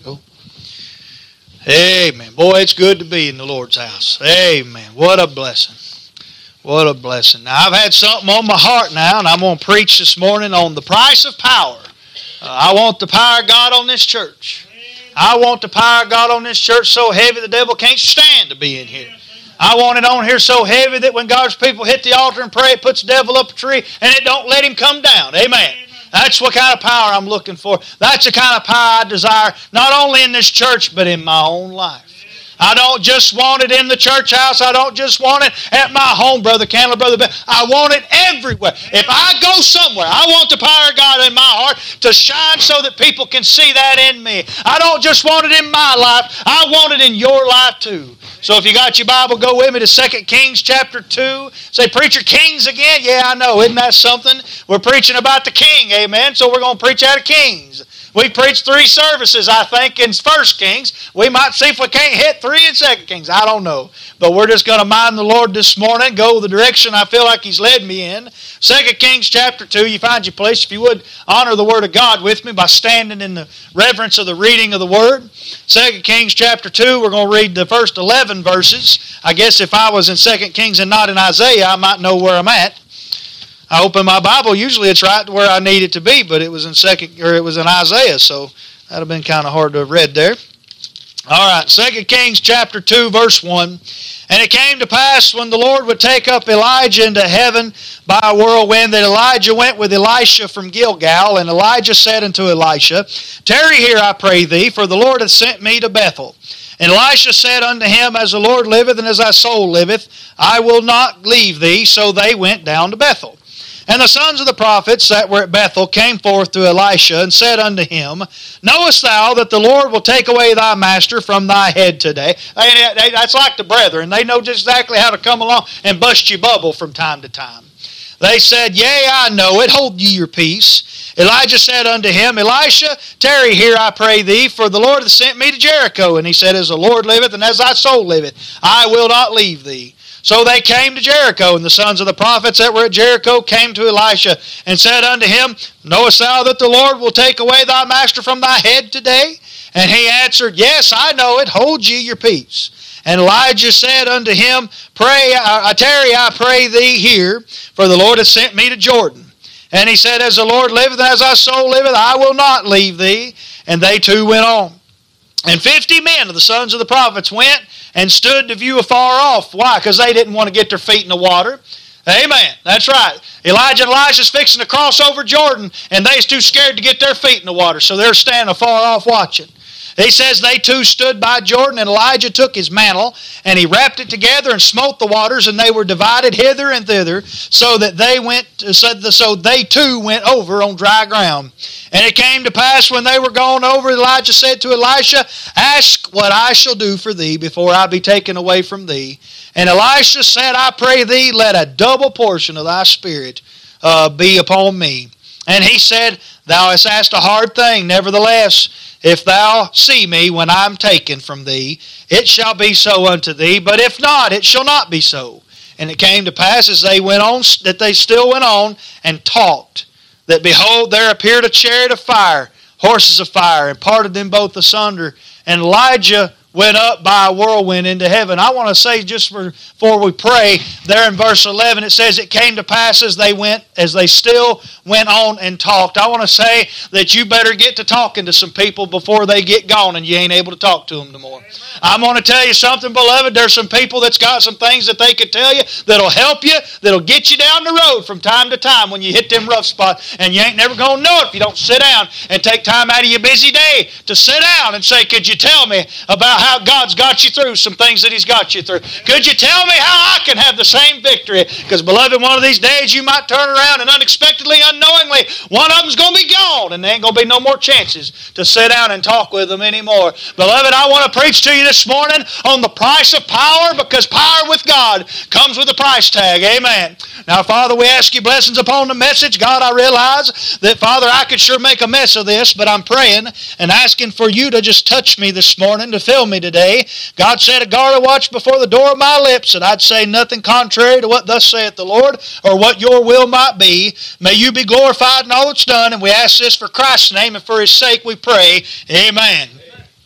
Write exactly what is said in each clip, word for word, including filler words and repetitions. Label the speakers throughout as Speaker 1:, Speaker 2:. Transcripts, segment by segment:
Speaker 1: go. Amen. Boy, it's good to be in the Lord's house. Amen. What a blessing. What a blessing. Now, I've had something on my heart now, and I'm going to preach this morning on the price of power. Uh, I want the power of God on this church. I want the power of God on this church so heavy the devil can't stand to be in here. I want it on here so heavy that when God's people hit the altar and pray, it puts the devil up a tree and it don't let him come down. Amen. That's what kind of power I'm looking for. That's the kind of power I desire, not only in this church, but in my own life. I don't just want it in the church house. I don't just want it at my home, Brother Candler, Brother Ben. I want it everywhere. If I go somewhere, I want the power of God in my heart to shine so that people can see that in me. I don't just want it in my life. I want it in your life too. So if you got your Bible, go with me to Second Kings chapter two. Say, preacher, kings again? Yeah, I know. Isn't that something? We're preaching about the king, amen? So we're going to preach out of Kings. We preached three services, I think, in First Kings. We might see if we can't hit three in Second Kings. I don't know. But we're just going to mind the Lord this morning, go the direction I feel like He's led me in. Second Kings chapter two, you find your place. If you would, honor the Word of God with me by standing in the reverence of the reading of the Word. Second Kings chapter two, we're going to read the first eleven verses. I guess if I was in Second Kings and not in Isaiah, I might know where I'm at. I open my Bible. Usually it's right where I need it to be, but it was in second or it was in Isaiah, so that'd have been kind of hard to have read there. All right, Second Kings chapter two, verse one. And it came to pass when the Lord would take up Elijah into heaven by a whirlwind that Elijah went with Elisha from Gilgal. And Elijah said unto Elisha, Tarry here, I pray thee, for the Lord hath sent me to Bethel. And Elisha said unto him, As the Lord liveth and as thy soul liveth, I will not leave thee. So they went down to Bethel. And the sons of the prophets that were at Bethel came forth to Elisha and said unto him, Knowest thou that the Lord will take away thy master from thy head today? That's like the brethren. They know just exactly how to come along and bust your bubble from time to time. They said, Yea, I know it. Hold ye your peace. Elijah said unto him, Elisha, tarry here, I pray thee, for the Lord hath sent me to Jericho. And he said, As the Lord liveth and as thy soul liveth, I will not leave thee. So they came to Jericho, and the sons of the prophets that were at Jericho came to Elisha and said unto him, Knowest thou that the Lord will take away thy master from thy head today? And he answered, Yes, I know it. Hold ye your peace. And Elijah said unto him, Pray, I tarry, I pray thee here, for the Lord hath sent me to Jordan. And he said, As the Lord liveth and as thy soul liveth, I will not leave thee. And they two went on. And fifty men of the sons of the prophets went and stood to view afar off. Why? Because they didn't want to get their feet in the water. Amen. That's right. Elijah and Elisha's fixing to cross over Jordan, and they's too scared to get their feet in the water, so they're standing afar off watching. He says they too stood by Jordan, and Elijah took his mantle, and he wrapped it together and smote the waters, and they were divided hither and thither, so that they went, so they too went over on dry ground. And it came to pass when they were gone over, Elijah said to Elisha, Ask what I shall do for thee before I be taken away from thee. And Elisha said, I pray thee, let a double portion of thy spirit uh, be upon me. And he said, Thou hast asked a hard thing, nevertheless, if thou see me when I am taken from thee, it shall be so unto thee, but if not, it shall not be so. And it came to pass as they went on, that they still went on and talked, that behold, there appeared a chariot of fire, horses of fire, and parted them both asunder. And Elijah went up by a whirlwind into heaven. I want to say just before we pray, there in verse eleven, it says, It came to pass as they went, as they still went on and talked. I want to say that you better get to talking to some people before they get gone and you ain't able to talk to them no more. I'm going to tell you something, beloved. There's some people that's got some things that they could tell you that'll help you, that'll get you down the road from time to time when you hit them rough spots, and you ain't never going to know it if you don't sit down and take time out of your busy day to sit down and say, Could you tell me about how God's got you through some things that He's got you through? Could you tell me how I can have the same victory? Because, beloved, one of these days you might turn around and unexpectedly, unknowingly, one of them's going to be gone, and there ain't going to be no more chances to sit down and talk with them anymore. Beloved, I want to preach to you this morning on the price of power, because power with God comes with a price tag. Amen. Now, Father, we ask you blessings upon the message. God, I realize that, Father, I could sure make a mess of this, but I'm praying and asking for you to just touch me this morning, to fill me today. God said, A guard a watch before the door of my lips, and I'd say nothing contrary to what thus saith the Lord, or what your will might be. May you be glorified in all that's done, and we ask this for Christ's name, and for His sake we pray. Amen.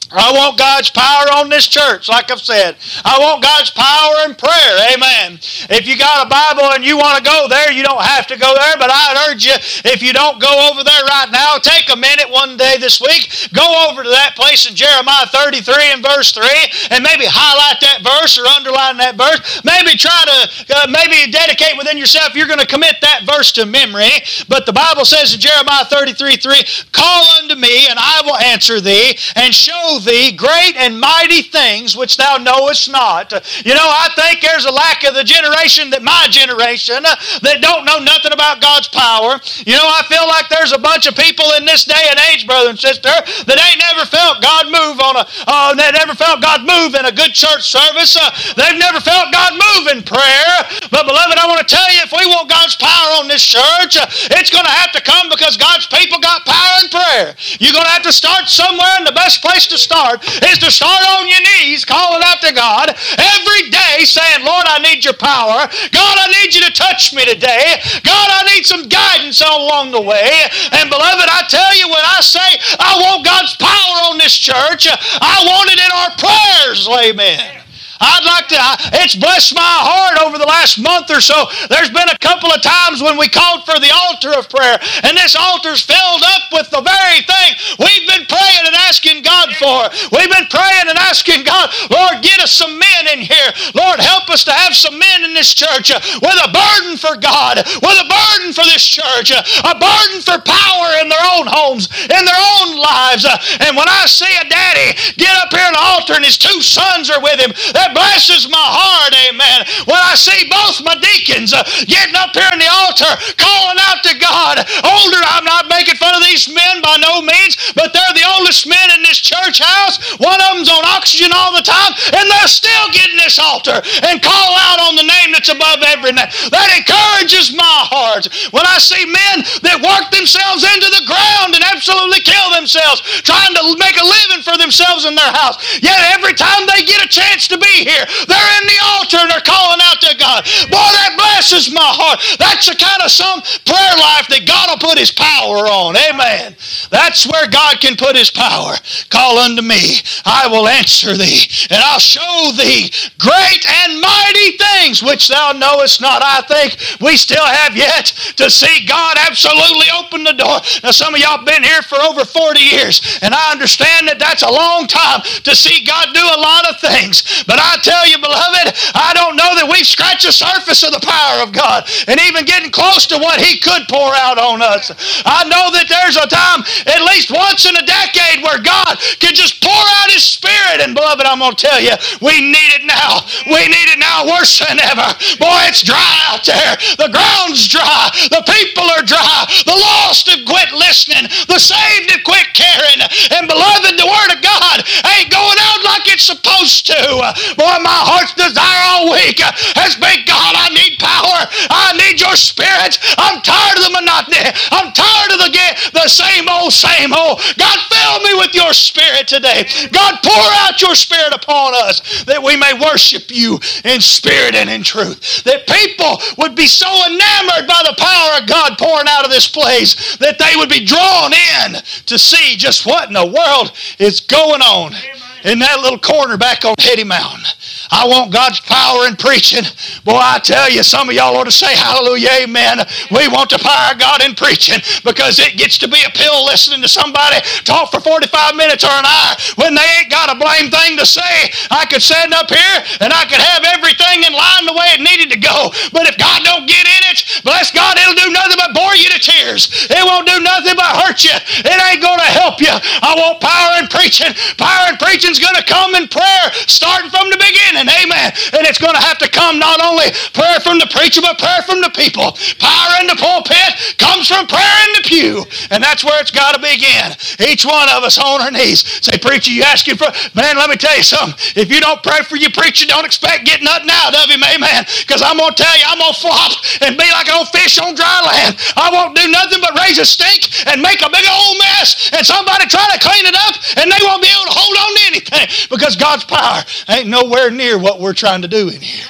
Speaker 1: I want God's power on this church, like I've said. I want God's power in prayer. Amen. If you got a Bible and you want to go there, you don't have to go there, but I'd urge you, if you don't go over there right now, take a minute one day this week, go over to that place in Jeremiah thirty-three and verse three, and maybe highlight that verse or underline that verse. Maybe try to, uh, maybe dedicate within yourself, you're going to commit that verse to memory. But the Bible says in Jeremiah thirty-three three, call unto me, and I will answer thee, and show thee great and mighty things which thou knowest not. You know, I think there's a lack of the generation that my generation uh, that don't know nothing about God's power. You know, I feel like there's a bunch of people in this day and age, brother and sister, that ain't never felt God move on a, uh, they never felt God move in a good church service. Uh, they've never felt God move in prayer. But beloved, I want to tell you, if we want God's power on this church, uh, it's going to have to come because God's people got power in prayer. You're going to have to start somewhere, and the best place to start is to start on your knees, calling out to God every day, saying, Lord, I need your power. God, I need you to touch me today. God, I need some guidance along the way. And beloved, I tell you, when I say I want God's power on this church, I want it in our prayers. Amen. I'd like to, it's blessed my heart over the last month or so. There's been a couple of times when we called for the altar of prayer, and this altar's filled up with the very thing we've been praying and asking God for. We've been praying and asking God, Lord, get us some men in here. Lord, help us to have some men in this church uh, with a burden for God, with a burden for this church, uh, a burden for power in their own homes, in their own lives. Uh, and when I see a daddy get up here on the altar and his two sons are with him, that blesses my heart, amen. When I see both my deacons uh, getting up here in the altar, calling out to God, older, I'm not making fun of these men by no means, but they're the oldest men in this church house. One of them's on oxygen all the time, and they're still getting this altar and call out on the name that's above every name. That encourages my heart. When I see men that work themselves into the ground and absolutely kill themselves, trying to make a living for themselves in their house, yet every time they get a chance to be here, they're in the altar and they're calling out to God. Boy, that blesses my heart. That's the kind of some prayer life that God will put His power on. Amen. That's where God can put His power. Call unto me, I will answer thee, and I'll show thee great and mighty things which thou knowest not. I think we still have yet to see God absolutely open the door. Now, some of y'all been here for over forty years, and I understand that that's a long time to see God do a lot of things. But I tell you, beloved, I don't know that we've scratched the surface of the power of God and even getting close to what He could pour out on us. I know that there's a time, at least once in a decade, where God can just pour out His Spirit. And beloved, I'm going to tell you, we need it now. We need it now worse than ever. Boy, it's dry out there. The ground's dry. The people are dry. The lost have quit listening. The saved have quit caring. And beloved, the Word of God ain't going out like it's supposed to. Boy, my heart's desire all week has been, God, I need power. I need your Spirit. I'm tired of the monotony. I'm tired of the, the same old, same old. God, fill me with your Spirit today. God, pour out your Spirit upon us that we may worship you in spirit and in truth. That people would be so enamored by the power of God pouring out of this place that they would be drawn in to see just what in the world is going on in that little corner back on Hetty Mountain. I want God's power in preaching. Boy, I tell you, some of y'all ought to say hallelujah, amen. We want the power of God in preaching because it gets to be a pill listening to somebody talk for forty-five minutes or an hour when they ain't got a blame thing to say. I could stand up here and I could have everything in line the way it needed to go. But if God don't get in it, bless God, it'll do nothing but bore you to tears. It won't do nothing but hurt you. It ain't going to help you. I want power in preaching. Power in preaching is going to come in prayer starting from the beginning. Amen. And it's going to have to come not only prayer from the preacher, but prayer from the people. Power in the pulpit comes from prayer in the pew. And that's where it's got to begin. Each one of us on our knees. Say, preacher, you asking for... Man, let me tell you something. If you don't pray for your preacher, don't expect get nothing out of him. Amen. Because I'm going to tell you, I'm going to flop and be like an old fish on dry land. I won't do nothing but raise a stink and make a big old mess. And somebody try to clean it up and they won't be able to hold on to anything. Because God's power ain't nowhere near what we're trying to do in here.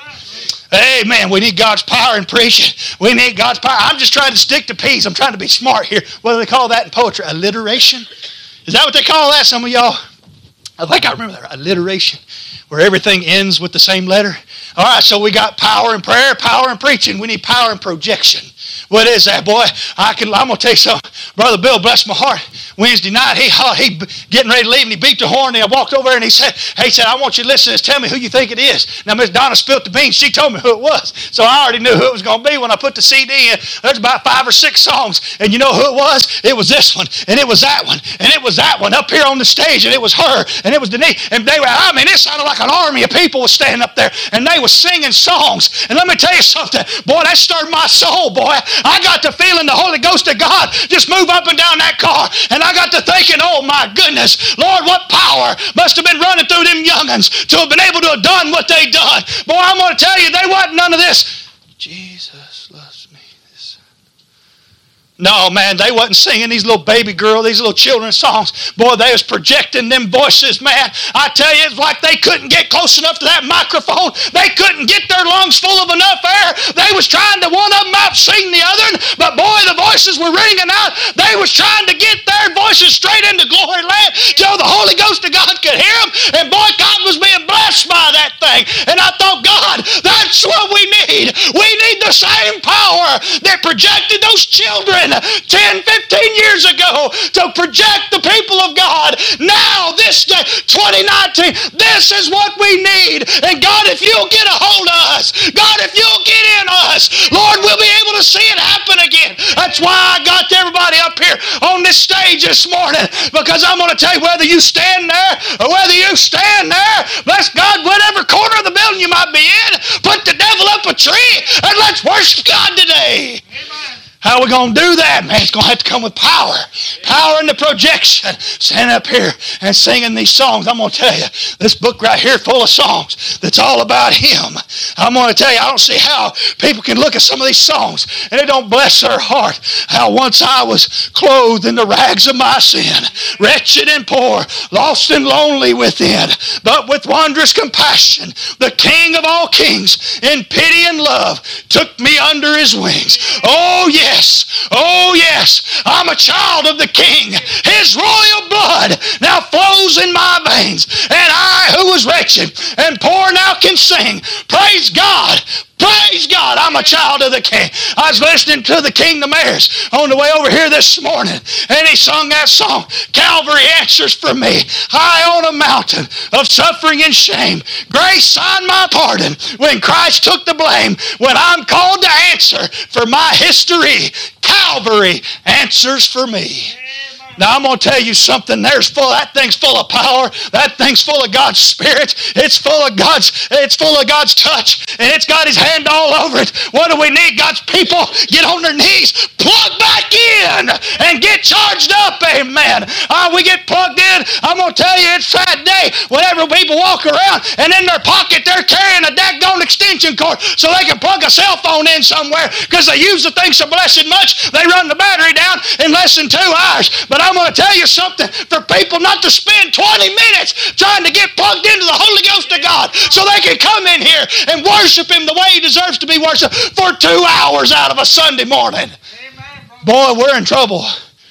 Speaker 1: Amen. We need God's power in preaching. We need God's power. I'm just trying to stick to P's. I'm trying to be smart here. What do they call that in poetry? Alliteration? Is that what they call that, some of y'all? I think I remember that alliteration, where everything ends with the same letter. All right, so we got power in prayer, power in preaching. We need power in projection. What is that, boy? I can, I'm going to tell you something. Brother Bill, bless my heart. Wednesday night, he he getting ready to leave, and he beat the horn, and I walked over and he said, hey, he said, I want you to listen to this. Tell me who you think it is. Now, Miss Donna spilt the beans. She told me who it was. So I already knew who it was going to be when I put the C D in. There's about five or six songs, and you know who it was? It was this one, and it was that one, and it was that one up here on the stage, and it was her, and it was Denise. And they were, I mean, it sounded like an army of people was standing up there, and they were singing songs. And let me tell you something. Boy, that stirred my soul, boy. I got to feeling the Holy Ghost of God just move up and down that car. And I got to thinking, oh my goodness, Lord, what power must have been running through them young'uns to have been able to have done what they done. Boy, I'm going to tell you, they wasn't none of this. Jesus loves me. This. No, man, they wasn't singing these little baby girl, these little children's songs. Boy, they was projecting them voices, man. I tell you, it's like they couldn't get close enough to that microphone. They couldn't get their lungs full of enough air. They was trying to one of them out-sing the other, but boy, the voices were ringing out. They was trying to get their voices straight into glory land till the Holy Ghost of God could hear them. And boy, God was being blessed by that thing. And I thought, God, that's what we need. We need the same power that projected those children ten, fifteen years ago to project the people of God. Now, this day, twenty nineteen, this is what we need. And God, if you'll get a hold of us, God, if you'll get in us, Lord, we'll be able to see it happen again. That's why I got everybody up here on this stage this morning, because I'm going to tell you, whether you stand there or whether you stand there, bless God, whatever corner of the building you might be in, put the devil up a tree and let's worship God today. Amen. How are we going to do that? Man, it's going to have to come with power. Power in the projection. Standing up here and singing these songs. I'm going to tell you, this book right here full of songs that's all about Him. I'm going to tell you, I don't see how people can look at some of these songs and it don't bless their heart. How once I was clothed in the rags of my sin, wretched and poor, lost and lonely within, but with wondrous compassion, the King of all kings, in pity and love, took me under His wings. Oh, yeah. Yes, oh yes, I'm a child of the King. His royal blood now flows in my veins. And I, who was wretched and poor, now can sing. Praise God. Praise God, I'm a child of the King. I was listening to the Kingdom Heirs on the way over here this morning, and he sung that song, Calvary Answers for Me. High on a mountain of suffering and shame, grace signed my pardon when Christ took the blame. When I'm called to answer for my history, Calvary answers for me. Now, I'm going to tell you something. There's full. That thing's full of power. That thing's full of God's Spirit. It's full of God's. It's full of God's touch, and it's got His hand all over it. What do we need? God's people get on their knees, plug back in, and get charged up. Amen. Uh, we get plugged in. I'm going to tell you, it's a sad day whenever people walk around and in their pocket they're carrying a daggone extension cord so they can plug a cell phone in somewhere because they use the thing so blessed much they run the battery down in less than two hours. But I'm going to tell you something, for people not to spend twenty minutes trying to get plugged into the Holy Ghost of God so they can come in here and worship Him the way He deserves to be worshipped for two hours out of a Sunday morning. Boy, we're in trouble.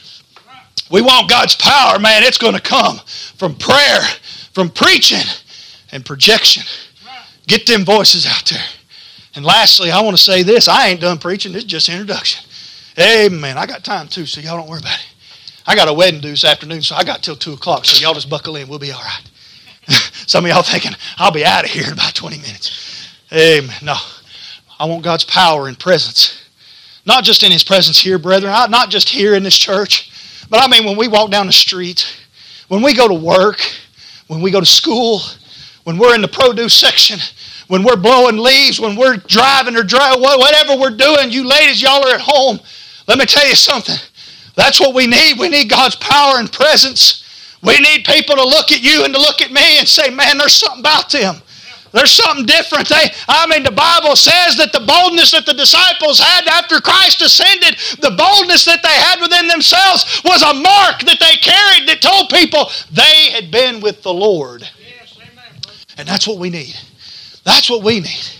Speaker 1: We want God's power, man. It's going to come from prayer, from preaching, and projection. Get them voices out there. And lastly, I want to say this. I ain't done preaching. This is just introduction. Amen. I got time too, so y'all don't worry about it. I got a wedding due this afternoon, so I got till two o'clock, so y'all just buckle in. We'll be all right. Some of y'all thinking, I'll be out of here in about twenty minutes. Amen. No. I want God's power and presence. Not just in His presence here, brethren. Not just here in this church. But I mean when we walk down the street, when we go to work, when we go to school, when we're in the produce section, when we're blowing leaves, when we're driving or driving, whatever we're doing, you ladies, y'all are at home. Let me tell you something. That's what we need. We need God's power and presence. We need people to look at you and to look at me and say, man, there's something about them. There's something different. They, I mean, the Bible says that the boldness that the disciples had after Christ ascended, the boldness that they had within themselves was a mark that they carried that told people they had been with the Lord. And that's what we need. That's what we need.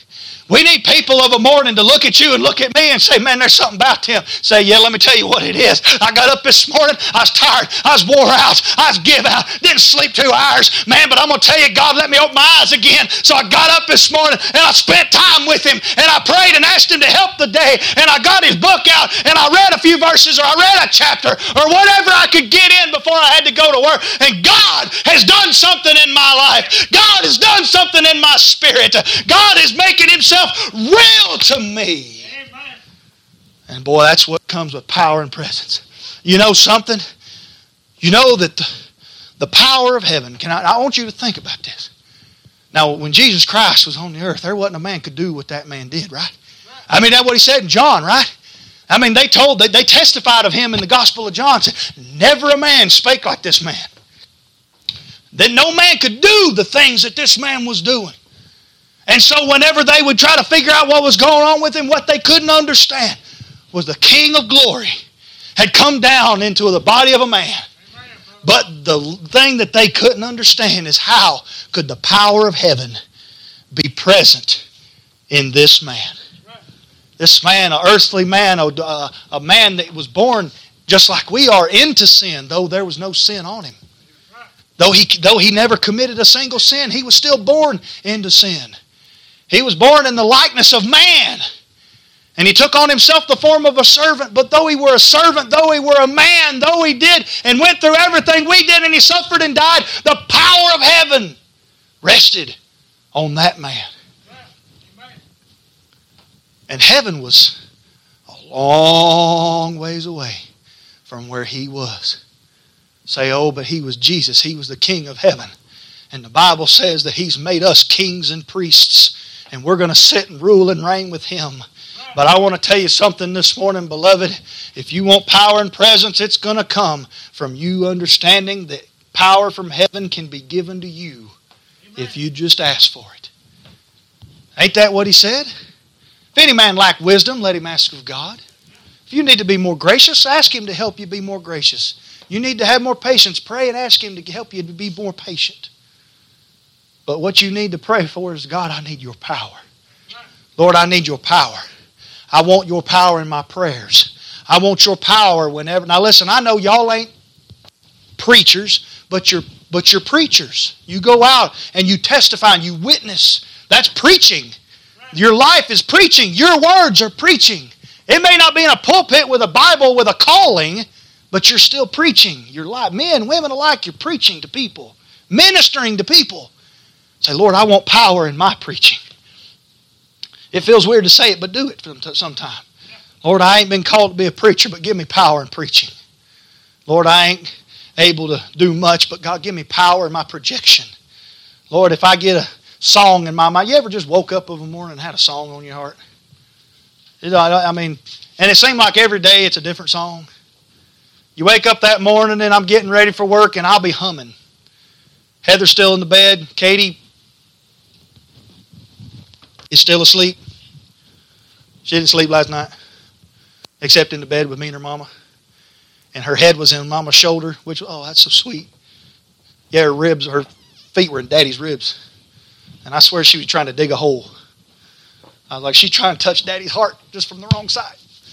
Speaker 1: We need people of a morning to look at you and look at me and say, man, there's something about them. Say, yeah, let me tell you what it is. I got up this morning. I was tired. I was wore out. I was give out. Didn't sleep two hours. Man, but I'm going to tell you, God let me open my eyes again. So I got up this morning and I spent time with Him. And I prayed and asked Him to help the day. And I got His book out and I read a few verses, or I read a chapter, or whatever I could get in before I had to go to work. And God has done something in my life. God has done something in my spirit. God is making Himself real to me. Amen. And boy, that's what comes with power and presence. You know something? You know that the, the power of heaven, can I, I want you to think about this. Now, when Jesus Christ was on the earth, there wasn't a man could do what that man did, right? I mean, that's what He said in John, right? I mean, they told, they, they testified of Him in the Gospel of John, said, never a man spake like this man. That no man could do the things that this man was doing. And so whenever they would try to figure out what was going on with Him, what they couldn't understand was the King of glory had come down into the body of a man. But the thing that they couldn't understand is how could the power of heaven be present in this man. This man, an earthly man, a, a man that was born just like we are into sin, though there was no sin on him. Though he, though he never committed a single sin, he was still born into sin. He was born in the likeness of man. And He took on Himself the form of a servant. But though He were a servant, though He were a man, though He did and went through everything we did, and He suffered and died, the power of heaven rested on that man. And heaven was a long ways away from where He was. Say, oh, but He was Jesus. He was the King of heaven. And the Bible says that He's made us kings and priests. And we're going to sit and rule and reign with Him. But I want to tell you something this morning, beloved. If you want power and presence, it's going to come from you understanding that power from heaven can be given to you. Amen. If you just ask for it. Ain't that what He said? If any man lack wisdom, let him ask of God. If you need to be more gracious, ask Him to help you be more gracious. You need to have more patience, pray and ask Him to help you to be more patient. But what you need to pray for is, God, I need Your power. Lord, I need Your power. I want Your power in my prayers. I want Your power whenever. Now listen, I know y'all ain't preachers, but you're, but you're preachers. You go out and you testify and you witness. That's preaching. Your life is preaching. Your words are preaching. It may not be in a pulpit with a Bible with a calling, but you're still preaching. Your life, men, women alike, you're preaching to people. Ministering to people. Say, Lord, I want power in my preaching. It feels weird to say it, but do it sometime. Lord, I ain't been called to be a preacher, but give me power in preaching. Lord, I ain't able to do much, but God, give me power in my projection. Lord, if I get a song in my mind, you ever just woke up of a morning and had a song on your heart? You know, I mean, and it seemed like every day it's a different song. You wake up that morning and I'm getting ready for work and I'll be humming. Heather's still in the bed. Katie is still asleep. She didn't sleep last night, except in the bed with me and her mama. And her head was in mama's shoulder, which, oh, that's so sweet. Yeah, her ribs, her feet were in daddy's ribs. And I swear she was trying to dig a hole. I was like, she's trying to touch daddy's heart just from the wrong side.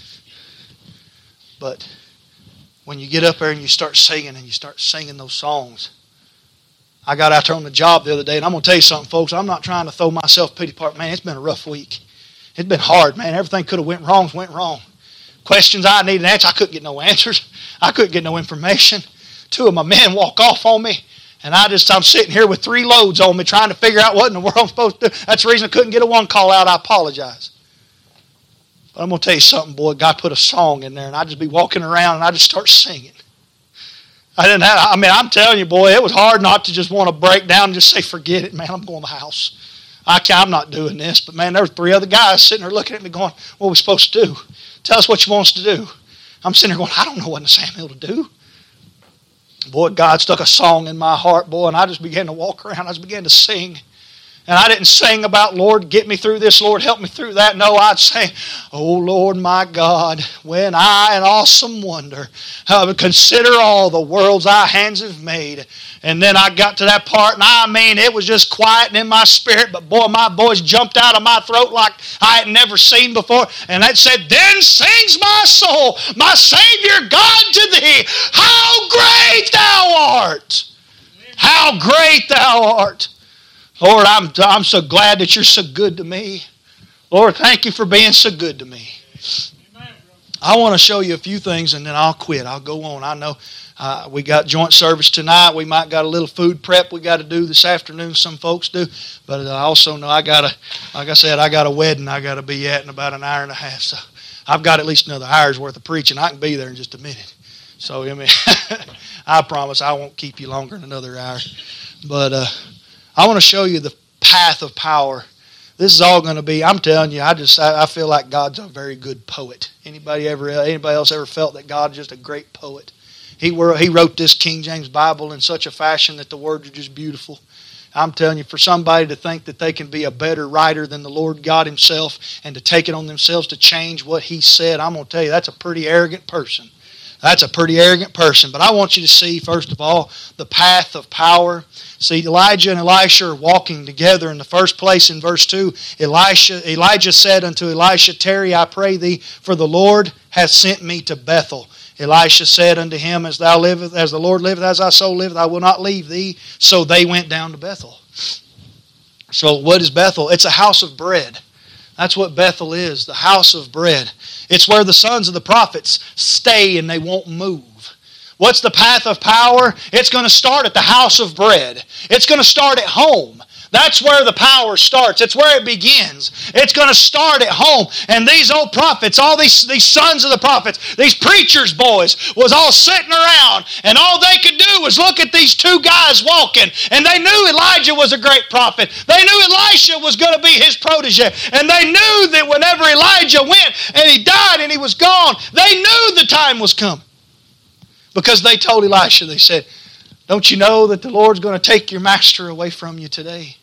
Speaker 1: But when you get up there and you start singing and you start singing those songs, I got out there on the job the other day, and I'm going to tell you something, folks. I'm not trying to throw myself pity party. Man, it's been a rough week. It's been hard, man. Everything could have went wrong, went wrong. Questions I needed answers, I couldn't get no answers. I couldn't get no information. Two of my men walk off on me, and I just, I'm sitting here with three loads on me trying to figure out what in the world I'm supposed to do. That's the reason I couldn't get a one call out. I apologize. But I'm going to tell you something, boy. God put a song in there, and I'd just be walking around, and I'd just start singing. I didn't have, I mean, I'm telling you, boy, it was hard not to just want to break down and just say, forget it, man, I'm going to the house. I can't, I'm not doing this. But, man, there were three other guys sitting there looking at me going, what are we supposed to do? Tell us what you want us to do. I'm sitting there going, I don't know what in Samuel to do. Boy, God stuck a song in my heart, boy, and I just began to walk around. I just began to sing. And I didn't sing about, Lord, get me through this, Lord, help me through that. No, I'd say, oh, Lord, my God, when I in awesome wonder uh, consider all the worlds thy hands have made. And then I got to that part, and I mean, it was just quiet and in my spirit, but boy, my voice jumped out of my throat like I had never seen before. And it said, then sings my soul, my Savior God, to thee, how great thou art. How great thou art. Lord, I'm, I'm so glad that you're so good to me. Lord, thank you for being so good to me. I want to show you a few things and then I'll quit. I'll go on. I know uh, we got joint service tonight. We might got a little food prep we got to do this afternoon. Some folks do. But I also know I got a, like I said, I got a wedding I got to be at in about an hour and a half. So I've got at least another hour's worth of preaching. I can be there in just a minute. So, I mean, I promise I won't keep you longer than another hour. But uh, I want to show you the path of power. This is all going to be, I'm telling you, I just I, I feel like God's a very good poet. Anybody ever anybody else ever felt that God's just a great poet? He were, he wrote this King James Bible in such a fashion that the words are just beautiful. I'm telling you, for somebody to think that they can be a better writer than the Lord God Himself and to take it on themselves to change what He said, I'm going to tell you, that's a pretty arrogant person. That's a pretty arrogant person. But I want you to see, first of all, the path of power. See, Elijah and Elisha are walking together. In the first place, in verse two, Elisha, Elijah said unto Elisha, tarry, I pray thee, for the Lord hath sent me to Bethel. Elisha said unto him, As thou livest, as the Lord liveth, as thy soul liveth, I will not leave thee. So they went down to Bethel. So what is Bethel? It's a house of bread. That's what Bethel is, the house of bread. It's where the sons of the prophets stay and they won't move. What's the path of power? It's going to start at the house of bread. It's going to start at home. That's where the power starts. It's where it begins. It's going to start at home. And these old prophets, all these, these sons of the prophets, these preachers' boys, was all sitting around, and all they could do was look at these two guys walking. And they knew Elijah was a great prophet. They knew Elisha was going to be his protege. And they knew that whenever Elijah went and he died and he was gone, they knew the time was coming. Because they told Elisha, they said, don't you know that the Lord's going to take your master away from you today?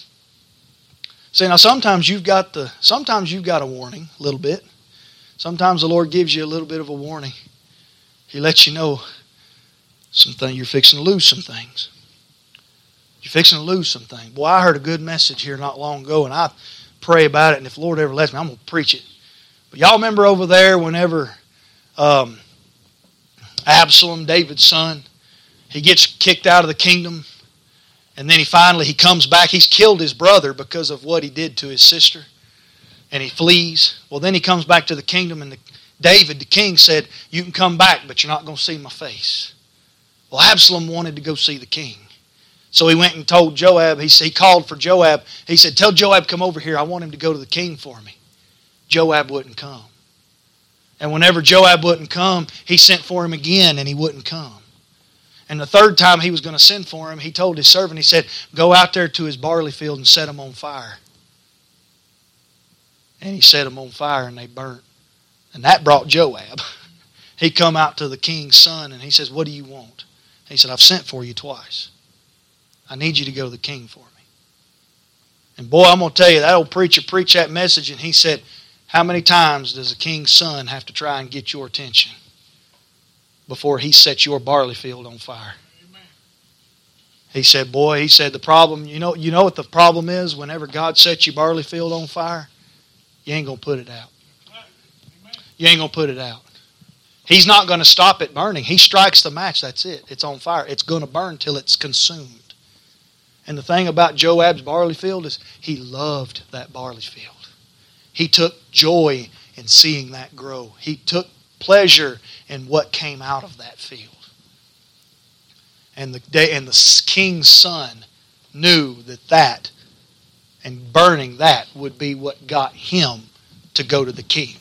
Speaker 1: See, now sometimes you've got the sometimes you've got a warning, a little bit. Sometimes the Lord gives you a little bit of a warning. He lets you know something you're fixing to lose some things. You're fixing to lose some things. Boy, I heard a good message here not long ago, and I pray about it, and if the Lord ever lets me, I'm going to preach it. But y'all remember over there whenever um, Absalom, David's son, he gets kicked out of the kingdom, and then he finally, he comes back. He's killed his brother because of what he did to his sister, and he flees. Well, then he comes back to the kingdom, and the, David, the king, said, you can come back, but you're not going to see my face. Well, Absalom wanted to go see the king. So he went and told Joab, he, he called for Joab. He said, tell Joab, come over here. I want him to go to the king for me. Joab wouldn't come. And whenever Joab wouldn't come, he sent for him again, and he wouldn't come. And the third time he was going to send for him, he told his servant, he said, go out there to his barley field and set them on fire. And he set them on fire and they burnt. And that brought Joab. He come out to the king's son and he says, what do you want? He said, I've sent for you twice. I need you to go to the king for me. And boy, I'm going to tell you, that old preacher preached that message and he said, how many times does a king's son have to try and get your attention before he sets your barley field on fire? Amen. He said, boy, he said the problem, you know, you know what the problem is whenever God sets your barley field on fire? You ain't going to put it out. Amen. You ain't going to put it out. He's not going to stop it burning. He strikes the match, that's it. It's on fire. It's going to burn till it's consumed. And the thing about Joab's barley field is he loved that barley field. He took joy in seeing that grow. He took pleasure in what came out of that field. And the day, and the king's son knew that that and burning that would be what got him to go to the king.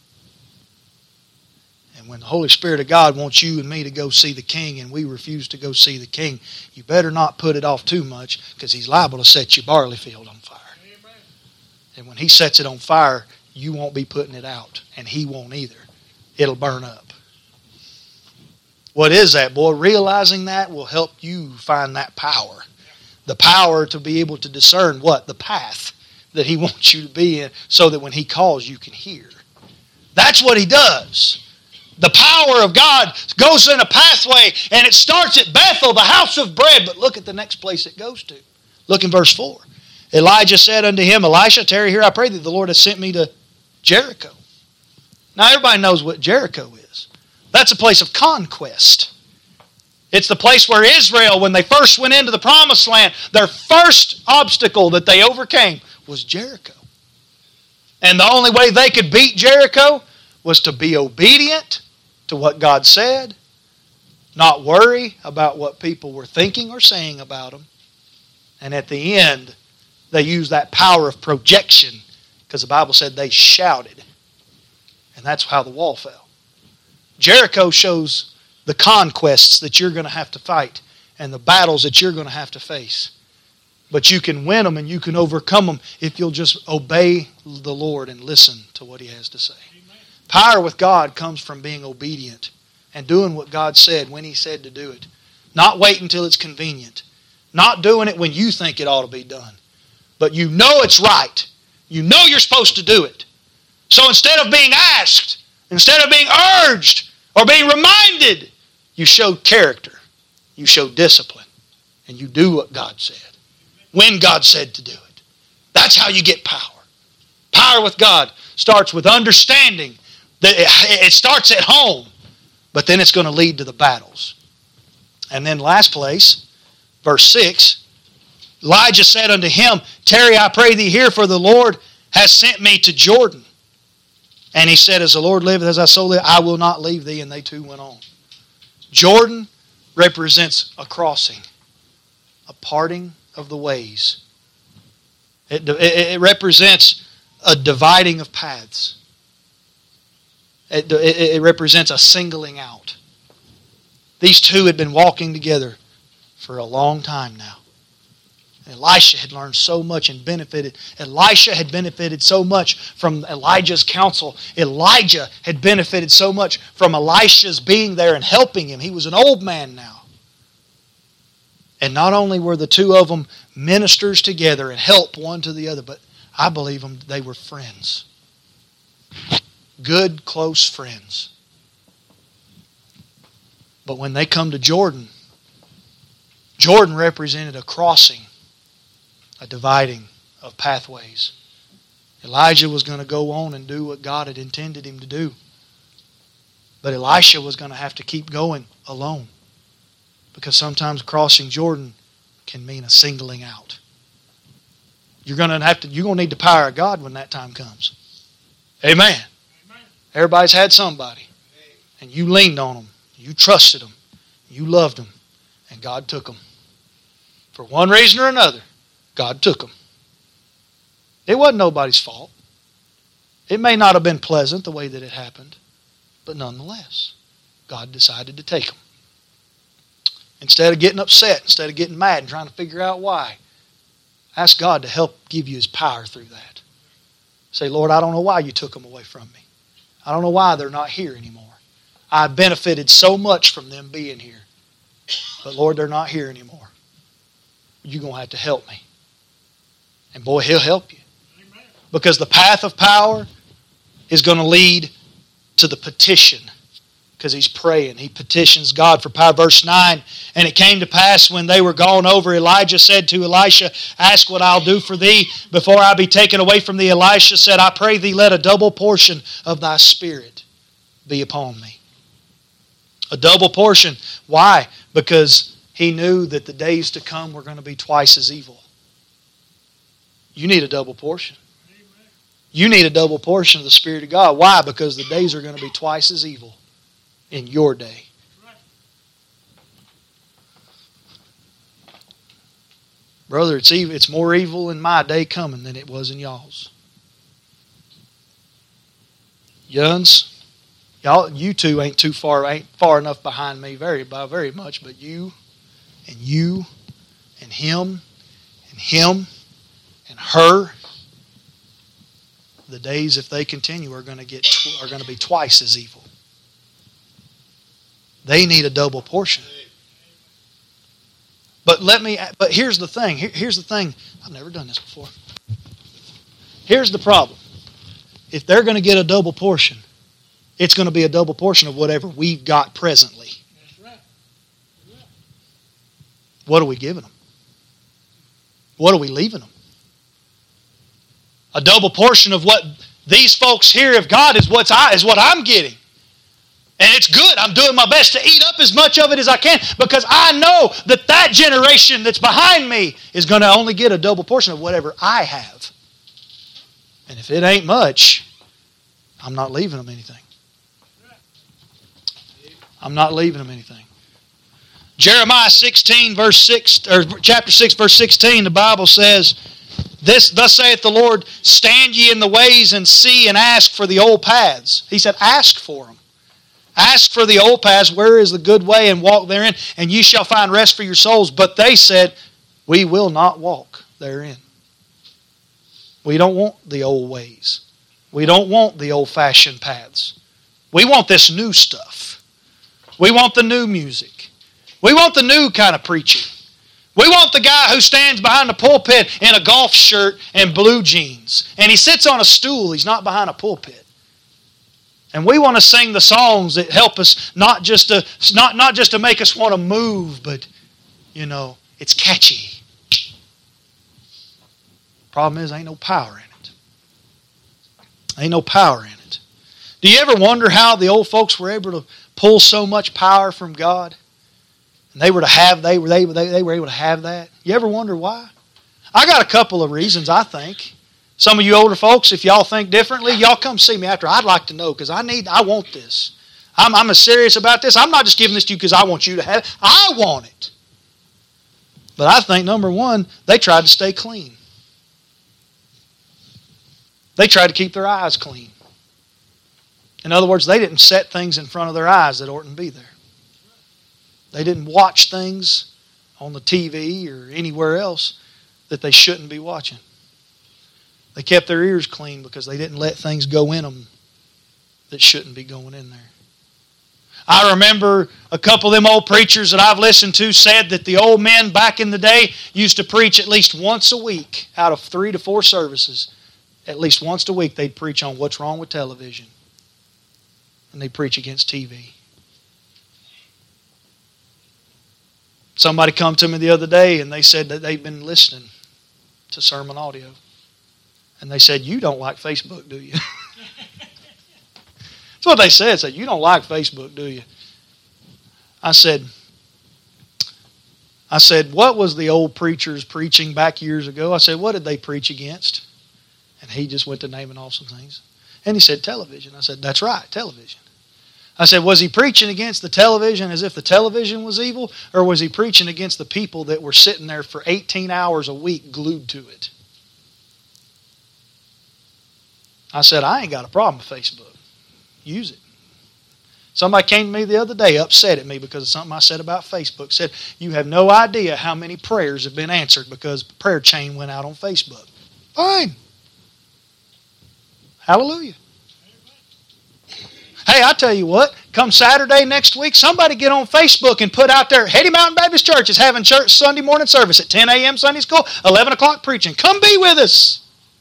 Speaker 1: And when the Holy Spirit of God wants you and me to go see the king and we refuse to go see the king, you better not put it off too much because he's liable to set your barley field on fire. Amen. And when he sets it on fire, you won't be putting it out and he won't either. It'll burn up. What is that, boy? Realizing that will help you find that power. The power to be able to discern what? The path that He wants you to be in so that when He calls you can hear. That's what He does. The power of God goes in a pathway and it starts at Bethel, the house of bread. But look at the next place it goes to. Look in verse four. Elijah said unto him, Elisha, tarry here, I pray thee, the Lord has sent me to Jericho. Now everybody knows what Jericho is. That's a place of conquest. It's the place where Israel, when they first went into the promised land, their first obstacle that they overcame was Jericho. And the only way they could beat Jericho was to be obedient to what God said, not worry about what people were thinking or saying about them. And at the end, they used that power of projection because the Bible said they shouted. And that's how the wall fell. Jericho shows the conquests that you're going to have to fight and the battles that you're going to have to face. But you can win them and you can overcome them if you'll just obey the Lord and listen to what He has to say. Amen. Power with God comes from being obedient and doing what God said when He said to do it. Not waiting until it's convenient. Not doing it when you think it ought to be done. But you know it's right. You know you're supposed to do it. So instead of being asked, instead of being urged or being reminded, you show character. You show discipline. And you do what God said. When God said to do it. That's how you get power. Power with God starts with understanding that it starts at home, but then it's going to lead to the battles. And then last place, verse six, Elijah said unto him, tarry, I pray thee here, for the Lord has sent me to Jordan. And he said, as the Lord liveth, as I so live, I will not leave thee. And they two went on. Jordan represents a crossing, a parting of the ways. It, it, it represents a dividing of paths. It, it, it represents a singling out. These two had been walking together for a long time now. Elisha had learned so much and benefited. Elisha had benefited so much from Elijah's counsel. Elijah had benefited so much from Elisha's being there and helping him. He was an old man now. And not only were the two of them ministers together and help one to the other, but I believe them they were friends. Good, close friends. But when they come to Jordan, Jordan represented a crossing, a dividing of pathways. Elijah was going to go on and do what God had intended him to do. But Elisha was going to have to keep going alone. Because sometimes crossing Jordan can mean a singling out. You're going to have to. You're going to need the power of God when that time comes. Amen. Amen. Everybody's had somebody, and you leaned on them, you trusted them, you loved them, and God took them. For one reason or another, God took them. It wasn't nobody's fault. It may not have been pleasant the way that it happened, but nonetheless, God decided to take them. Instead of getting upset, instead of getting mad and trying to figure out why, ask God to help give you His power through that. Say, Lord, I don't know why you took them away from me. I don't know why they're not here anymore. I benefited so much from them being here. But Lord, they're not here anymore. You're going to have to help me. And boy, He'll help you. Because the path of power is going to lead to the petition. Because he's praying. He petitions God for power. Verse nine, and it came to pass when they were gone over, Elijah said to Elisha, ask what I'll do for thee before I be taken away from thee. Elisha said, I pray thee, let a double portion of thy spirit be upon me. A double portion. Why? Because he knew that the days to come were going to be twice as evil. You need a double portion. You need a double portion of the Spirit of God. Why? Because the days are going to be twice as evil in your day. Brother, it's evil, it's more evil in my day coming than it was in y'all's. Yuns, y'all, you two ain't too far, ain't far enough behind me, very by very much, but you and you and him and him and her, the days, if they continue, are going to get are going to be twice as evil. They need a double portion. But let me. But here's the thing. Here, here's the thing. I've never done this before. Here's the problem. If they're going to get a double portion, it's going to be a double portion of whatever we've got presently.
Speaker 2: That's right. Yeah.
Speaker 1: What are we giving them? What are we leaving them? A double portion of what these folks here of God is what's I is what I'm getting. And it's good. I'm doing my best to eat up as much of it as I can because I know that that generation that's behind me is going to only get a double portion of whatever I have. And if it ain't much, I'm not leaving them anything. I'm not leaving them anything. Jeremiah sixteen, verse six, or chapter six, verse sixteen, the Bible says, "This, thus saith the Lord, stand ye in the ways and see and ask for the old paths." He said, ask for them. Ask for the old paths, where is the good way, and walk therein, and ye shall find rest for your souls. But they said, we will not walk therein. We don't want the old ways. We don't want the old-fashioned paths. We want this new stuff. We want the new music. We want the new kind of preaching. We want the guy who stands behind the pulpit in a golf shirt and blue jeans. And he sits on a stool. He's not behind a pulpit. And we want to sing the songs that help us not just to, not, not just to make us want to move, but, you know, it's catchy. Problem is, ain't no power in it. Ain't no power in it. Do you ever wonder how the old folks were able to pull so much power from God? And they were to have, they were, they, they, they were able to have that. You ever wonder why? I got a couple of reasons, I think. Some of you older folks, if y'all think differently, y'all come see me after. I'd like to know because I need, I want this. I'm, I'm as serious about this. I'm not just giving this to you because I want you to have it. I want it. But I think, number one, they tried to stay clean. They tried to keep their eyes clean. In other words, they didn't set things in front of their eyes that oughtn't be there. They didn't watch things on the T V or anywhere else that they shouldn't be watching. They kept their ears clean because they didn't let things go in them that shouldn't be going in there. I remember a couple of them old preachers that I've listened to said that the old men back in the day used to preach at least once a week out of three to four services. At least once a week they'd preach on what's wrong with television. And they'd preach against T V. Somebody come to me the other day and they said that they'd been listening to sermon audio. And they said, you don't like Facebook, do you? That's what they said. Said, you don't like Facebook, do you? I said, I said, what was the old preachers preaching back years ago? I said, what did they preach against? And he just went to naming off some things. And he said, television. I said, that's right, television. I said, was he preaching against the television as if the television was evil? Or was he preaching against the people that were sitting there for eighteen hours a week glued to it? I said, I ain't got a problem with Facebook. Use it. Somebody came to me the other day, upset at me because of something I said about Facebook. Said, you have no idea how many prayers have been answered because the prayer chain went out on Facebook. Fine. Hallelujah. Hey, I tell you what, come Saturday next week, somebody get on Facebook and put out there, Heady Mountain Baptist Church is having church Sunday morning service at ten a.m. Sunday school, eleven o'clock preaching. Come be with us.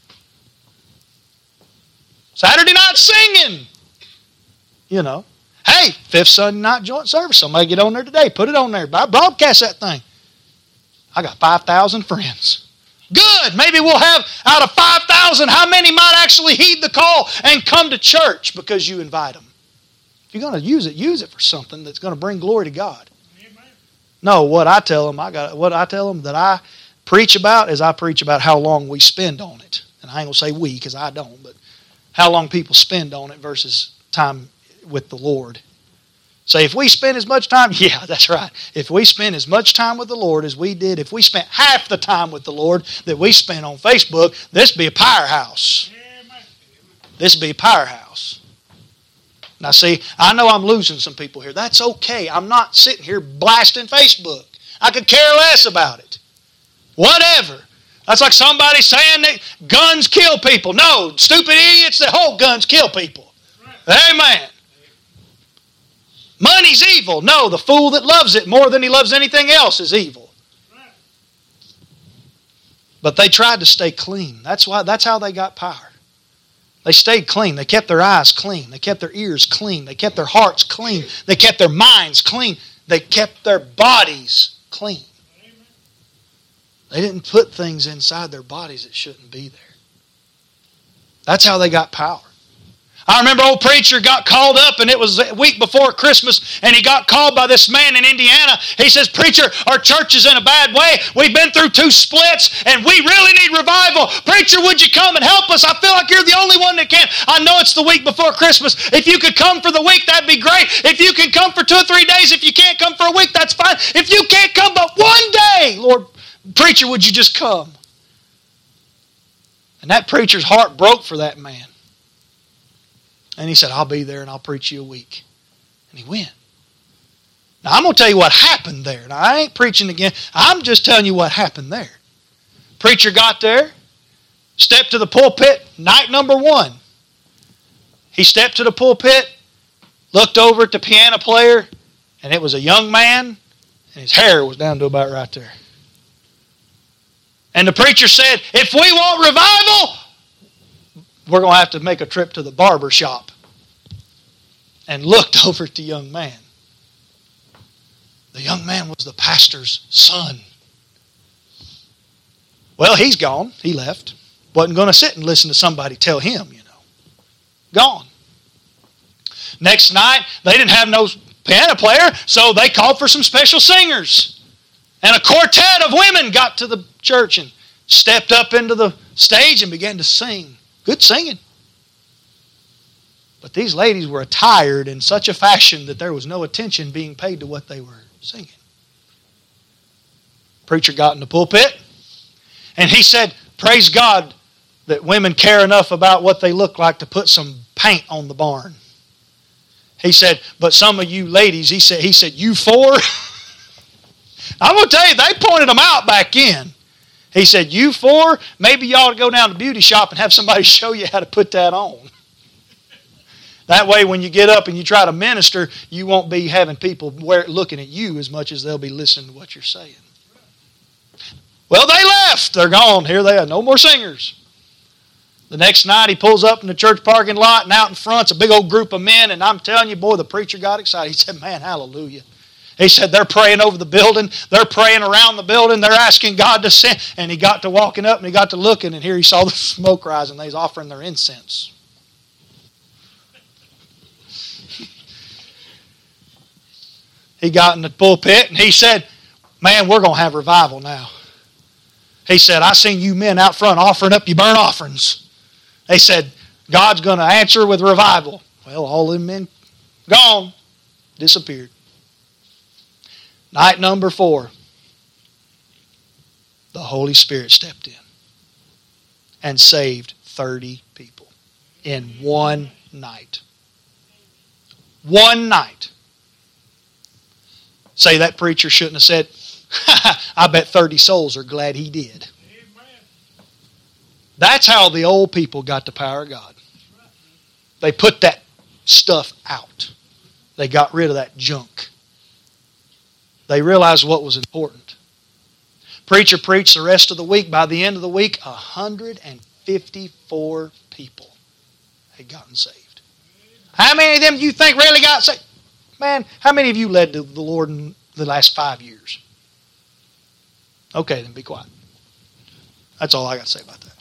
Speaker 1: Saturday night singing. You know. Hey, fifth Sunday night joint service. Somebody get on there today. Put it on there. Broadcast that thing. I got five thousand friends. Good. Maybe we'll have, out of five thousand, how many might actually heed the call and come to church because you invite them? If you're going to use it, use it for something that's going to bring glory to God. Amen. No, what I tell them, I got what I tell them that I preach about is I preach about how long we spend on it. And I ain't going to say we because I don't, but how long people spend on it versus time with the Lord. Say, if we spend as much time, yeah, that's right. If we spend as much time with the Lord as we did, if we spent half the time with the Lord that we spent on Facebook, this would be a powerhouse. This would be a powerhouse. Now see, I know I'm losing some people here. That's okay. I'm not sitting here blasting Facebook. I could care less about it. Whatever. That's like somebody saying that guns kill people. No, stupid idiots that hold guns kill people. Amen. Money's evil. No, the fool that loves it more than he loves anything else is evil. But they tried to stay clean. That's why. That's how they got power. They stayed clean. They kept their eyes clean. They kept their ears clean. They kept their hearts clean. They kept their minds clean. They kept their bodies clean. They didn't put things inside their bodies that shouldn't be there. That's how they got power. I remember old preacher got called up, and it was a week before Christmas, and he got called by this man in Indiana. He says, "Preacher, our church is in a bad way. We've been through two splits, and we really need revival. Preacher, would you come and help us? I feel like you're the only one that can. I know it's the week before Christmas. If you could come for the week, that'd be great. If you can come for two or three days, if you can't come for a week, that's fine. If you can't come but one day, Lord, preacher, would you just come?" And that preacher's heart broke for that man. And he said, "I'll be there and I'll preach you a week." And he went. Now I'm going to tell you what happened there. Now I ain't preaching again. I'm just telling you what happened there. Preacher got there, stepped to the pulpit, night number one. He stepped to the pulpit, looked over at the piano player, and it was a young man, and his hair was down to about right there. And the preacher said, "If we want revival, we're going to have to make a trip to the barber shop." And looked over at the young man. The young man was the pastor's son. Well, he's gone. He left. Wasn't going to sit and listen to somebody tell him, you know. Gone. Next night, they didn't have no piano player, so they called for some special singers. And a quartet of women got to the church and stepped up into the stage and began to sing. Good singing. But these ladies were attired in such a fashion that there was no attention being paid to what they were singing. Preacher got in the pulpit and he said, "Praise God that women care enough about what they look like to put some paint on the barn." He said, "But some of you ladies," he said, he said, "you four," I'm going to tell you, they pointed them out back in. He said, "You four, maybe you ought to go down to the beauty shop and have somebody show you how to put that on. That way when you get up and you try to minister, you won't be having people looking at you as much as they'll be listening to what you're saying." Well, they left. They're gone. Here they are. No more singers. The next night he pulls up in the church parking lot, and out in front's a big old group of men, and I'm telling you, boy, the preacher got excited. He said, "Man, hallelujah." He said they're praying over the building. They're praying around the building. They're asking God to send. And he got to walking up and he got to looking, and here he saw the smoke rising. They was offering their incense. He got in the pulpit and he said, "Man, we're going to have revival now." He said, "I seen you men out front offering up your burnt offerings." They said, "God's going to answer with revival." Well, all them men gone, disappeared. Night number four, the Holy Spirit stepped in and saved thirty people in one night. One night. Say that preacher shouldn't have said, "I bet thirty souls are glad he did." That's how the old people got the power of God. They put that stuff out. They got rid of that junk. They realized what was important. Preacher preached the rest of the week. By the end of the week, one hundred fifty-four people had gotten saved. How many of them do you think really got saved? Man, how many of you led to the Lord in the last five years? Okay, then be quiet. That's all I got to say about that.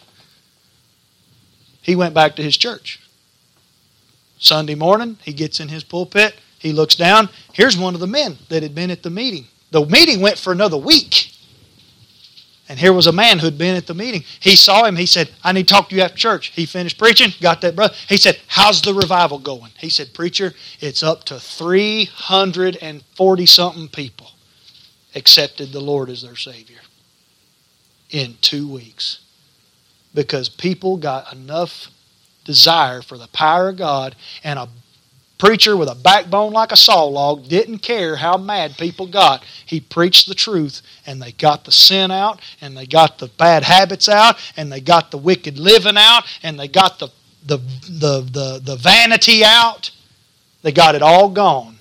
Speaker 1: He went back to his church. Sunday morning, he gets in his pulpit. He looks down. Here's one of the men that had been at the meeting. The meeting went for another week. And here was a man who had been at the meeting. He saw him. He said, "I need to talk to you after church." He finished preaching, got that brother. He said, "How's the revival going?" He said, "Preacher, it's up to three hundred forty something people accepted the Lord as their Savior in two weeks. Because people got enough desire for the power of God, and a preacher with a backbone like a saw log didn't care how mad people got. He preached the truth, and they got the sin out, and they got the bad habits out, and they got the wicked living out, and they got the the the the, the vanity out. They got it all gone.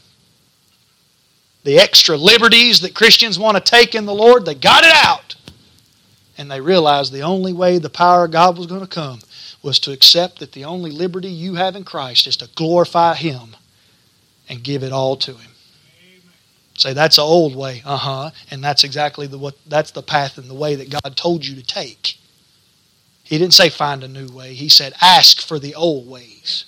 Speaker 1: The extra liberties that Christians want to take in the Lord, they got it out. And they realized the only way the power of God was going to come was to accept that the only liberty you have in Christ is to glorify Him and give it all to Him. Amen. Say, that's the old way. Uh-huh. And that's exactly the what that's the path and the way that God told you to take. He didn't say find a new way. He said ask for the old ways.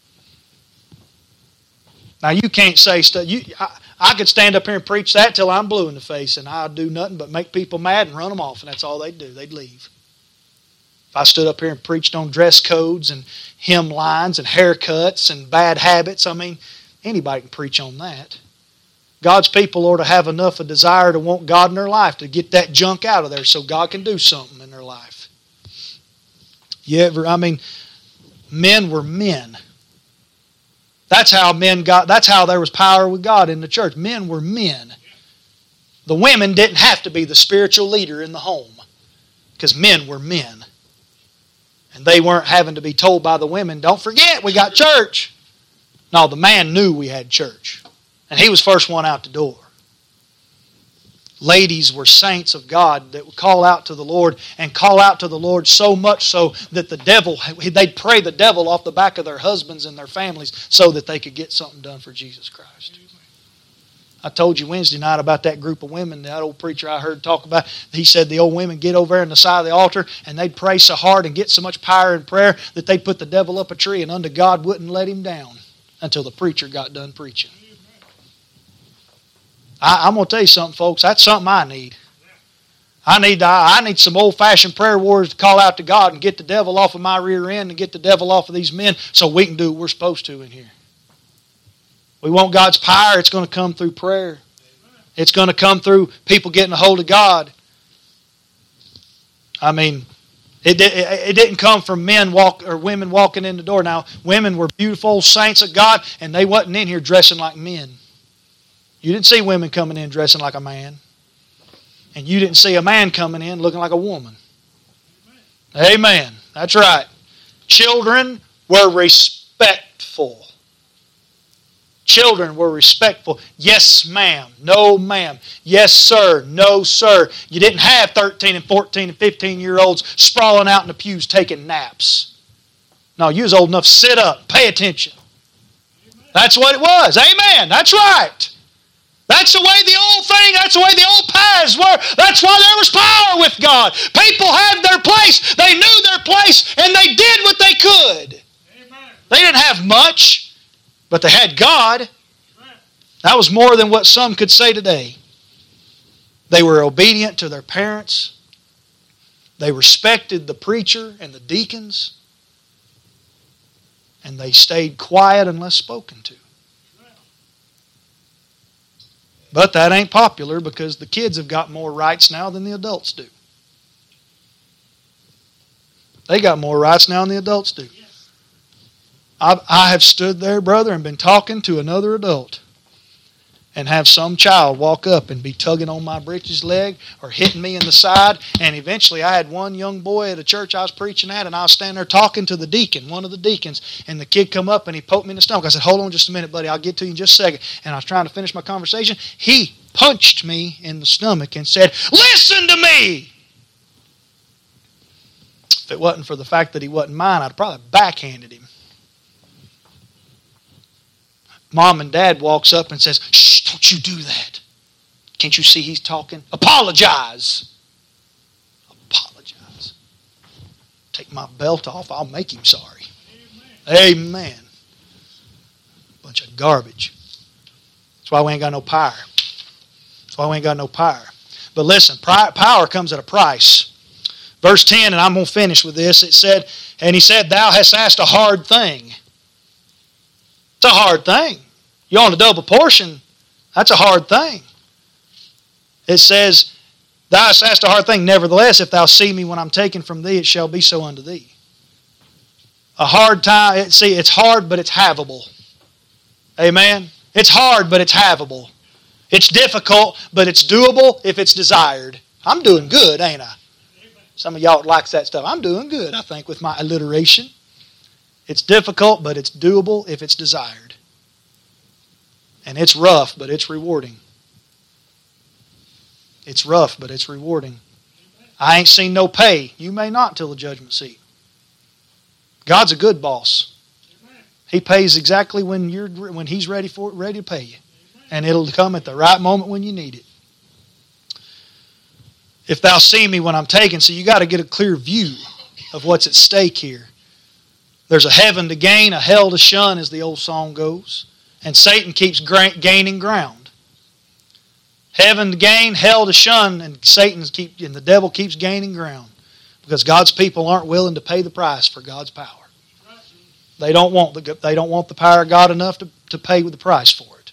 Speaker 1: Now you can't say stuff. You, I, I could stand up here and preach that till I'm blue in the face, and I'd do nothing but make people mad and run them off, and that's all they'd do. They'd leave. If I stood up here and preached on dress codes and hymn lines and haircuts and bad habits, I mean, anybody can preach on that. God's people ought to have enough of desire to want God in their life to get that junk out of there so God can do something in their life. You ever, I mean, men were men. That's how men got, that's how there was power with God in the church. Men were men. The women didn't have to be the spiritual leader in the home because men were men. And they weren't having to be told by the women, don't forget, we got church. No, the man knew we had church. And he was first one out the door. Ladies were saints of God that would call out to the Lord and call out to the Lord so much so that the devil, they'd pray the devil off the back of their husbands and their families so that they could get something done for Jesus Christ. I told you Wednesday night about that group of women, that old preacher I heard talk about. He said the old women get over there on the side of the altar and they'd pray so hard and get so much power in prayer that they'd put the devil up a tree and under God wouldn't let him down until the preacher got done preaching. I, I'm going to tell you something, folks. That's something I need. I need I need some old-fashioned prayer warriors to call out to God and get the devil off of my rear end and get the devil off of these men so we can do what we're supposed to in here. We want God's power. It's going to come through prayer. It's going to come through people getting a hold of God. I mean, it, it, it didn't come from men walk or women walking in the door. Now, women were beautiful saints of God, and they wasn't in here dressing like men. You didn't see women coming in dressing like a man. And you didn't see a man coming in looking like a woman. Amen. Amen. That's right. Children were respectful. Children were respectful. Yes, ma'am. No, ma'am. Yes, sir. No, sir. You didn't have thirteen and fourteen and fifteen year olds sprawling out in the pews taking naps. No, you was old enough to sit up, pay attention. That's what it was. Amen. That's right. That's the way the old thing, that's the way the old paths were. That's why there was power with God. People had their place. They knew their place, and they did what they could. Amen. They didn't have much, but they had God. That was more than what some could say today. They were obedient to their parents. They respected the preacher and the deacons. And they stayed quiet unless spoken to. But that ain't popular because the kids have got more rights now than the adults do. They got more rights now than the adults do. I've, I have stood there, brother, and been talking to another adult and have some child walk up and be tugging on my breeches leg or hitting me in the side. And eventually I had one young boy at a church I was preaching at, and I was standing there talking to the deacon, one of the deacons, and the kid come up and he poked me in the stomach. I said, hold on just a minute, buddy. I'll get to you in just a second. And I was trying to finish my conversation. He punched me in the stomach and said, listen to me! If it wasn't for the fact that he wasn't mine, I'd probably backhanded him. Mom and Dad walks up and says, shh, don't you do that. Can't you see he's talking? Apologize. Apologize. Take my belt off, I'll make him sorry. Amen. Amen. Bunch of garbage. That's why we ain't got no power. That's why we ain't got no power. But listen, power comes at a price. Verse ten, and I'm going to finish with this. It said, and he said, thou hast asked a hard thing. It's a hard thing. You want a double portion, that's a hard thing. It says, thou hast asked a hard thing. Nevertheless, if thou see me when I'm taken from thee, it shall be so unto thee. A hard time, see, it's hard, but it's havable. Amen? It's hard, but it's havable. It's difficult, but it's doable if it's desired. I'm doing good, ain't I? Some of y'all likes that stuff. I'm doing good, I think, with my alliteration. It's difficult, but it's doable if it's desired. And it's rough, but it's rewarding. It's rough, but it's rewarding. I ain't seen no pay. You may not till the judgment seat. God's a good boss. He pays exactly when you're when He's ready for it, ready to pay you. And it'll come at the right moment when you need it. If thou see me when I'm taken, so you got to get a clear view of what's at stake here. There's a heaven to gain, a hell to shun, as the old song goes. And Satan keeps gaining ground. Heaven to gain, hell to shun, and Satan keep and the devil keeps gaining ground. Because God's people aren't willing to pay the price for God's power. They don't want the they don't want the power of God enough to, to pay the price for it.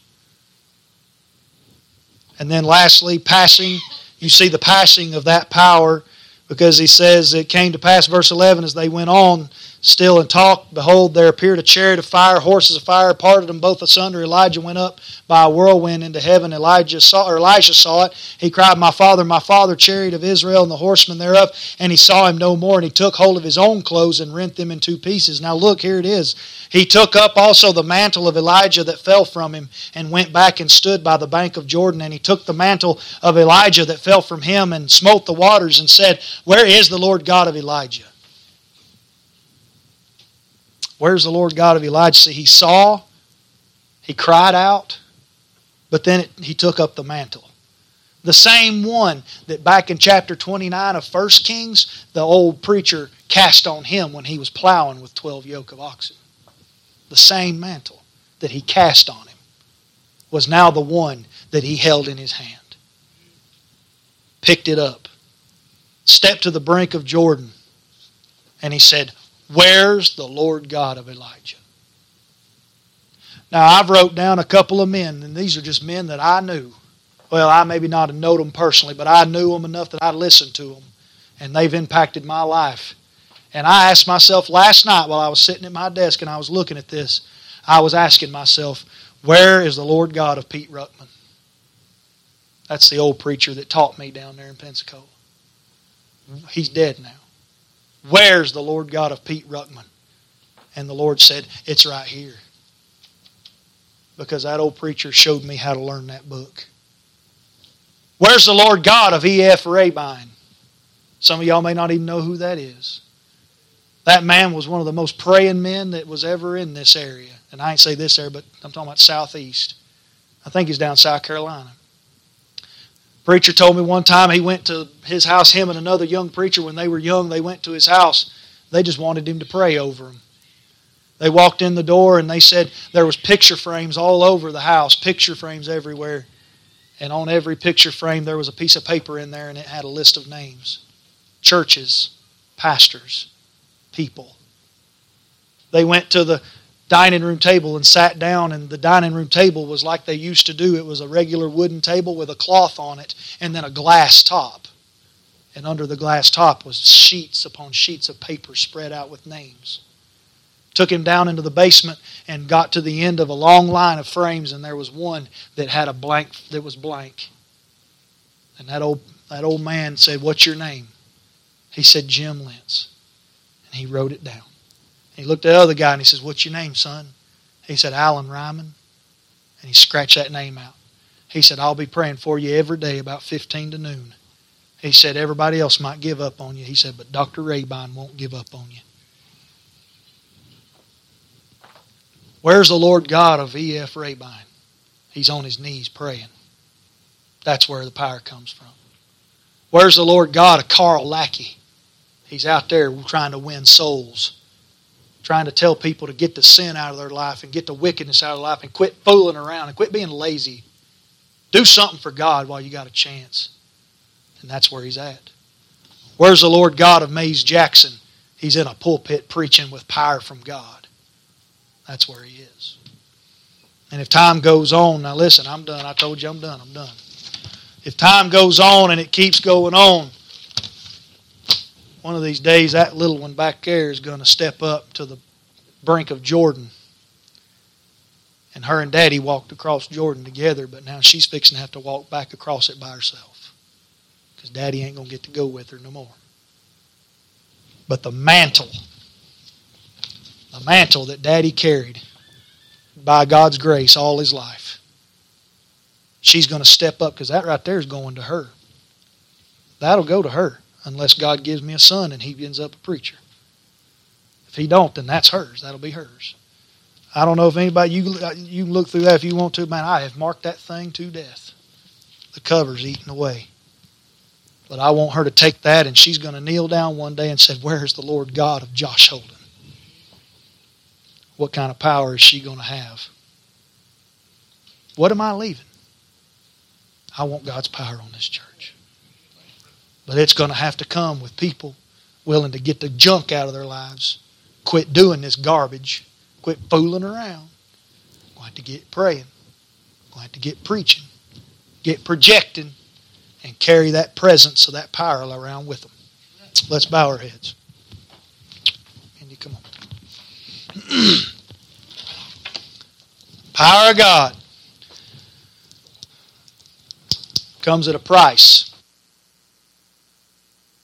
Speaker 1: And then lastly, passing. You see the passing of that power, because he says it came to pass, verse eleven, as they went on still and talked, behold, there appeared a chariot of fire, horses of fire, parted them both asunder. Elijah went up by a whirlwind into heaven. Elijah saw, or Elisha saw it. He cried, My father, my father, chariot of Israel, and the horsemen thereof. And he saw him no more, and he took hold of his own clothes and rent them in two pieces. Now look, here it is. He took up also the mantle of Elijah that fell from him, and went back and stood by the bank of Jordan. And he took the mantle of Elijah that fell from him, and smote the waters, and said, Where is the Lord God of Elijah? Where's the Lord God of Elijah? See, he saw, he cried out, but then it, he took up the mantle. The same one that back in chapter twenty-nine of First Kings, the old preacher cast on him when he was plowing with twelve yoke of oxen. The same mantle that he cast on him was now the one that he held in his hand. Picked it up, stepped to the brink of Jordan, and he said, Where's the Lord God of Elijah? Now, I've wrote down a couple of men, and these are just men that I knew. Well, I maybe not have known them personally, but I knew them enough that I listened to them, and they've impacted my life. And I asked myself last night while I was sitting at my desk and I was looking at this, I was asking myself, where is the Lord God of Pete Ruckman? That's the old preacher that taught me down there in Pensacola. He's dead now. Where's the Lord God of Pete Ruckman? And the Lord said, it's right here. Because that old preacher showed me how to learn that book. Where's the Lord God of E F Rabine? Some of y'all may not even know who that is. That man was one of the most praying men that was ever in this area. And I ain't say this area, but I'm talking about southeast. I think he's down South Carolina. Preacher told me one time he went to his house, him and another young preacher, when they were young, they went to his house. They just wanted him to pray over him. They walked in the door and they said there was picture frames all over the house, picture frames everywhere. And on every picture frame there was a piece of paper in there and it had a list of names. Churches, pastors, people. They went to the dining room table and sat down, and the dining room table was like they used to do. It was a regular wooden table with a cloth on it and then a glass top. And under the glass top was sheets upon sheets of paper spread out with names. Took him down into the basement and got to the end of a long line of frames, and there was one that had a blank, that was blank. And that old that old man said, "What's your name?" He said, "Jim Lentz." And he wrote it down. He looked at the other guy and he says, "What's your name, son?" He said, "Alan Ryman." And he scratched that name out. He said, "I'll be praying for you every day about fifteen to noon." He said, "Everybody else might give up on you." He said, "But Doctor Rabine won't give up on you." Where's the Lord God of E F Rabine? He's on his knees praying. That's where the power comes from. Where's the Lord God of Carl Lackey? He's out there trying to win souls. Trying to tell people to get the sin out of their life and get the wickedness out of their life and quit fooling around and quit being lazy. Do something for God while you got a chance. And that's where he's at. Where's the Lord God of Mays Jackson? He's in a pulpit preaching with power from God. That's where he is. And if time goes on, now listen, I'm done. I told you I'm done. I'm done. If time goes on and it keeps going on, one of these days that little one back there is going to step up to the brink of Jordan. And her and Daddy walked across Jordan together, but now she's fixing to have to walk back across it by herself. Because Daddy ain't going to get to go with her no more. But the mantle, the mantle that Daddy carried by God's grace all his life, she's going to step up, because that right there is going to her. That'll go to her. unless God gives me a son and he ends up a preacher. If he don't, then that's hers. That'll be hers. I don't know if anybody, you, you can look through that if you want to. Man, I have marked that thing to death. The cover's eaten away. But I want her to take that, and she's going to kneel down one day and say, where is the Lord God of Josh Holden? What kind of power is she going to have? What am I leaving? I want God's power on this church. But it's going to have to come with people willing to get the junk out of their lives, quit doing this garbage, quit fooling around. Going to have to get praying. Going to have to get preaching, get projecting, and carry that presence of that power around with them. Let's bow our heads. Andy, come on. Power of God comes at a price.